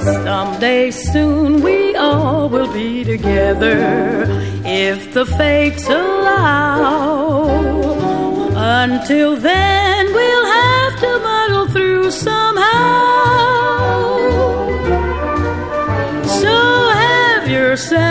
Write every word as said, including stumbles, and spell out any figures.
Someday soon we all will be together, if the fates allow. Until then we'll have to muddle through somehow. So have yourself